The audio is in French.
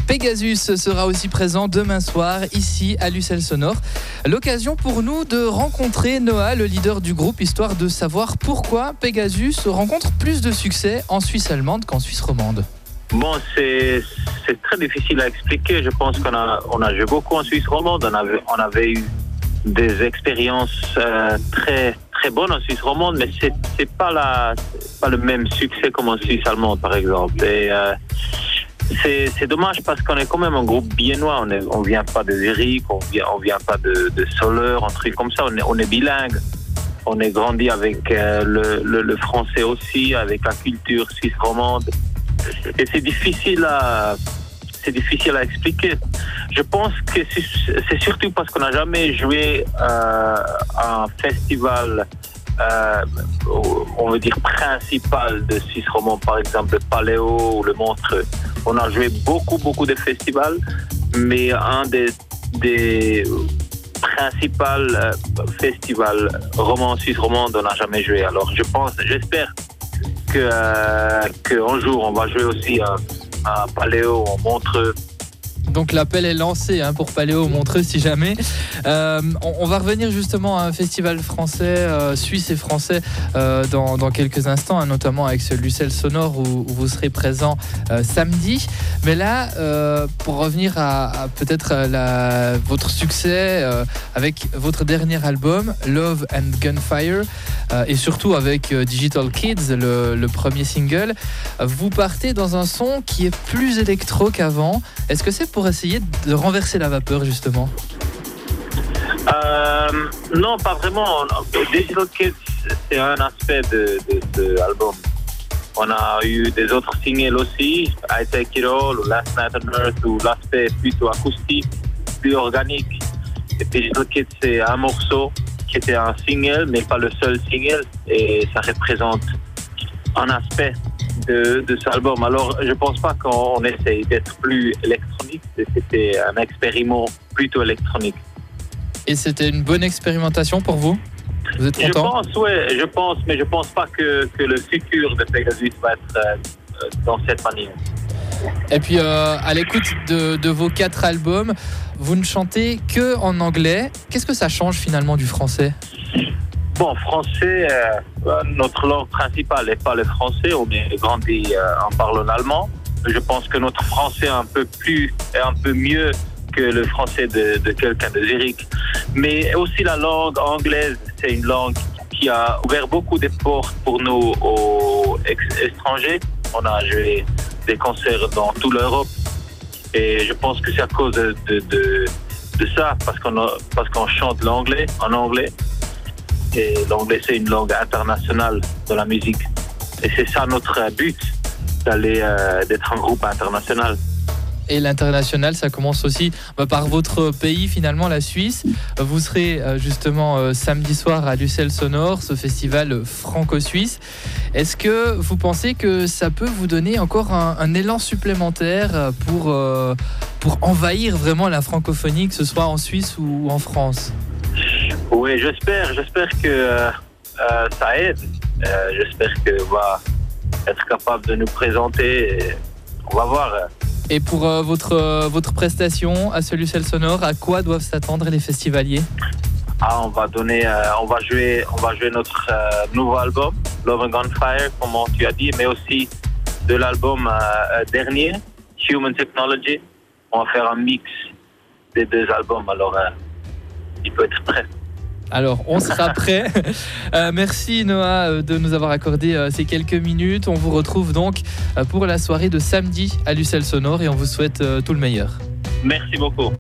Pegasus sera aussi présent demain soir ici à l'Ussel Sonore. L'occasion pour nous de rencontrer Noah, le leader du groupe, histoire de savoir pourquoi Pegasus rencontre plus de succès en Suisse allemande qu'en Suisse romande. Bon, c'est très difficile à expliquer. Je pense qu'on a joué beaucoup en Suisse romande. On avait eu des expériences très bonnes en Suisse romande, mais c'est pas le même succès comme en Suisse allemande, par exemple. Et c'est dommage parce qu'on est quand même un groupe biennois. On vient pas de Zurich, on vient pas de Soleure, un truc comme ça. On est bilingue. On est grandi avec le français aussi, avec la culture suisse romande. Et c'est difficile à expliquer. Je pense que c'est surtout parce qu'on n'a jamais joué à un festival, on veut dire principal de Suisse romande, par exemple le Paléo ou le Montreux. On a joué beaucoup de festivals, mais un des principaux festivals romans en Suisse romande, on n'a jamais joué. Alors j'espère qu'un jour on va jouer aussi à Paléo, en Montreux. Donc l'appel est lancé pour Paléo Montreux si jamais. On va revenir justement à un festival français, suisse et français dans quelques instants, notamment avec ce l'Ussel Sonore où vous serez présent samedi. Mais là, pour revenir à peut-être votre succès avec votre dernier album, Love and Gunfire, et surtout avec Digital Kids, le premier single, vous partez dans un son qui est plus électro qu'avant. Est-ce que c'est pour essayer de renverser la vapeur, justement? Non, pas vraiment. Digital Kids, c'est un aspect de l'album. On a eu des autres singles aussi, I Take It All, ou Last Night on Earth, où l'aspect plutôt acoustique, plus organique. Et Digital Kids, c'est un morceau qui était un single, mais pas le seul single, et ça représente un aspect de cet album. Alors, je pense pas qu'on essaye d'être plus électronique, c'était un expériment plutôt électronique. Et c'était une bonne expérimentation pour vous? Vous êtes content? Je pense, mais je pense pas que le futur de Pegasus va être dans cette manière. Et puis, à l'écoute de vos 4 albums, vous ne chantez que en anglais. Qu'est-ce que ça change finalement du français? Bon, français, notre langue principale n'est pas le français. On est grandi en parlant allemand. Je pense que notre français est un peu mieux que le français de quelqu'un de Zurich. Mais aussi la langue anglaise, c'est une langue qui a ouvert beaucoup de portes pour nous aux étrangers. On a joué des concerts dans toute l'Europe. Et je pense que c'est à cause de ça, parce qu'on chante l'anglais en anglais. Et l'anglais, c'est une langue internationale de la musique. Et c'est ça notre but, d'être un groupe international. Et l'international, ça commence aussi par votre pays, finalement, la Suisse. Vous serez justement samedi soir à l'Ussel Sonore, ce festival franco-suisse. Est-ce que vous pensez que ça peut vous donner encore un élan supplémentaire pour envahir vraiment la francophonie, que ce soit en Suisse ou en France? Oui, j'espère que ça aide. J'espère qu'on va être capable de nous présenter. Et on va voir. Et pour votre prestation à ce l'Ussel Sonore, à quoi doivent s'attendre les festivaliers? On va jouer notre nouveau album, Love and Gunfire, comme tu as dit, mais aussi de l'album dernier, Human Technology. On va faire un mix des 2 albums, alors il peut être prêt. Alors, on sera prêt. Merci Noah de nous avoir accordé ces quelques minutes. On vous retrouve donc pour la soirée de samedi à l'Ussel Sonore et on vous souhaite tout le meilleur. Merci beaucoup.